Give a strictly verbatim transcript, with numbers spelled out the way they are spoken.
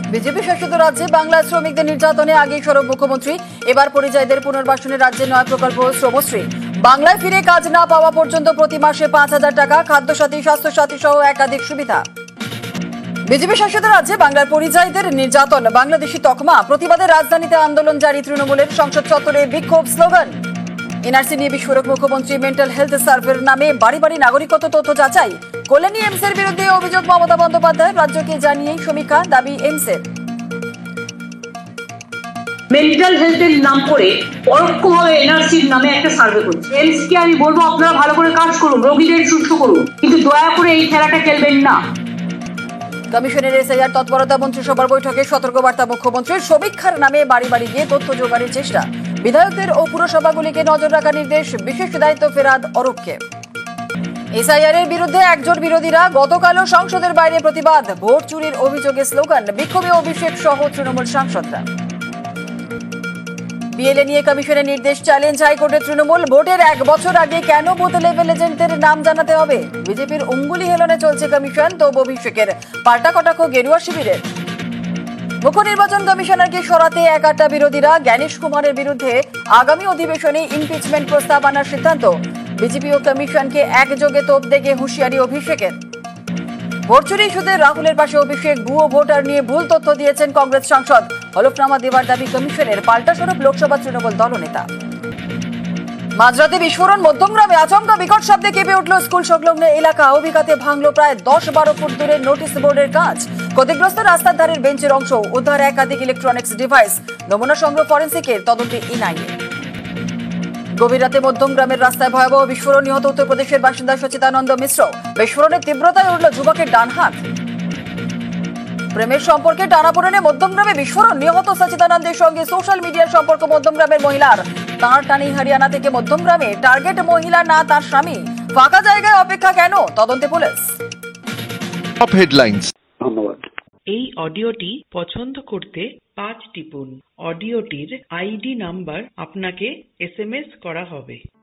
BJP শাসিত রাজ্যে বাংলার শ্রমিকদের নির্যাতনে আগেই সরব মুখ্যমন্ত্রী। এবার পরিযায়ীদের পুনর্বাসনে রাজ্যের নয় প্রকল্প শ্রমশ্রী। বাংলায় ফিরে কাজ না পাওয়া পর্যন্ত প্রতি মাসে পাঁচ হাজার টাকা, খাদ্যসাথী, স্বাস্থ্যসাথী সহ একাধিক সুবিধা। বিজেপি শাসিত রাজ্যে বাংলার পরিযায়ীদের নির্যাতন বাংলাদেশি তকমা। প্রতিবাদে রাজধানীতে আন্দোলন জারি। তৃণমূলের সংসদ চত্বরে বিক্ষোভ, স্লোগান। এনআরসি নিয়ে বিস্ফোরক মুখ্যমন্ত্রী। মেন্টাল হেলথ সার্ভের নামে বাড়ি বাড়ি নাগরিকত্ব তথ্য যাচাই। কল্যাণী এমসের বিরুদ্ধে অভিযোগ মমতা বন্দ্যোপাধ্যায়। রাজ্যকে জানিয়েই সমীক্ষা, দাবি এমসের। মেন্টাল হেলথের নাম করে পরোক্ষভাবে এনআরসির নামে একটা সার্ভে করছে। এমসকে আমি বলবো আপনারা ভালো করে কাজ করুন, রোগীদের সুস্থ করুন, কিন্তু দয়া করে এই খেলাটা খেলবেন না। কমিশনের এসআইআর তৎপরতা। মন্ত্রিসভার বৈঠকে সতর্কবার্তা মুখ্যমন্ত্রীর। সমীক্ষার নামে বাড়ি বাড়ি গিয়ে তথ্য জোগাড়ের চেষ্টা। বিধায়কদের ও পুরসভাগুলিকে নজর রাখার নির্দেশ। বিশেষ দায়িত্ব ফেরাদ অরূপকে। এসআইআর এর বিরুদ্ধে একজোট বিরোধীরা। গতকালও সংসদের বাইরে প্রতিবাদ। ভোট চুরির অভিযোগে স্লোগান। বিক্ষোভে অভিষেক সহ তৃণমূল সাংসদরা। বিএলএ নিয়ে কমিশনের নির্দেশ চ্যালেঞ্জ হাইকোর্টের তৃণমূল। ভোটের এক বছর আগে কেন বুথ লেভেল এজেন্টদের নাম জানাতে হবে? বিজেপির অঙ্গুলি হেলনে চলছে কমিশন। তো অভিষেকের পাল্টা কটাক্ষ গেরুয়া শিবিরের। মুখ্য নির্বাচন কমিশনারকে সরাতে একাটা বিরোধীরা। জ্ঞানেশ কুমারের বিরুদ্ধে আগামী অধিবেশনে ইমপিচমেন্ট প্রস্তাব আনার সিদ্ধান্ত। বিজেপি ও কমিশনকে একযোগে তোপ দেগে হুঁশিয়ারি অভিষেকের। ভোট চুরি ইস্যুতে রাহুলের পাশে অভিষেক। ভুয়ো ভোটার নিয়ে ভুল তথ্য দিয়েছেন কংগ্রেস সাংসদ। হলফনামা দেওয়ার দাবি কমিশনের। পাল্টা স্বরূপ লোকসভা তৃণমূল দলনেতা। মাঝরাতে বিস্ফোরণ মধ্যমগ্রামে। আচমকা বিকট শব্দে কেঁপে উঠল স্কুল সংলগ্ন এলাকা। অভিঘাতে ভাঙল প্রায় দশ বারো ফুট দূরের নোটিশ বোর্ডের কাঁচ। ক্ষতিগ্রস্ত রাস্তার ধারের বেঞ্চের অংশ। উদ্ধার একাধিক ইলেকট্রনিক্স ডিভাইস। নমুনা সংগ্রহ ফরেন্সিকের। তদন্তে এনআইএ। গভীর রাতে মধ্যমগ্রামের রাস্তায় ভয়াবহ বিস্ফোরণ। নিহত উত্তরপ্রদেশের বাসিন্দা সচিতানন্দ মিশ্র। বিস্ফোরণের তীব্রতায় উঠল যুবকের ডান হাত। প্রেমের সম্পর্কে টানাপোড়েনে মধ্যমগ্রামে বিস্ফোরণ। নিহত সচিতানন্দের সঙ্গে সোশ্যাল মিডিয়ার সম্পর্ক মধ্যমগ্রামের মহিলার। তাঁর টানি হরিয়ানা থেকে মধ্যমগ্রামে। টার্গেট মহিলা না তার স্বামী। ফাঁকা জায়গায় অপেক্ষা কেন? তদন্তে পুলিশ। Top headlines. ধন্যবাদ। এই অডিওটি পছন্দ করতে পাঁচ টিপুন। অডিওটির আইডি নাম্বার আপনাকে এসএমএস করা হবে।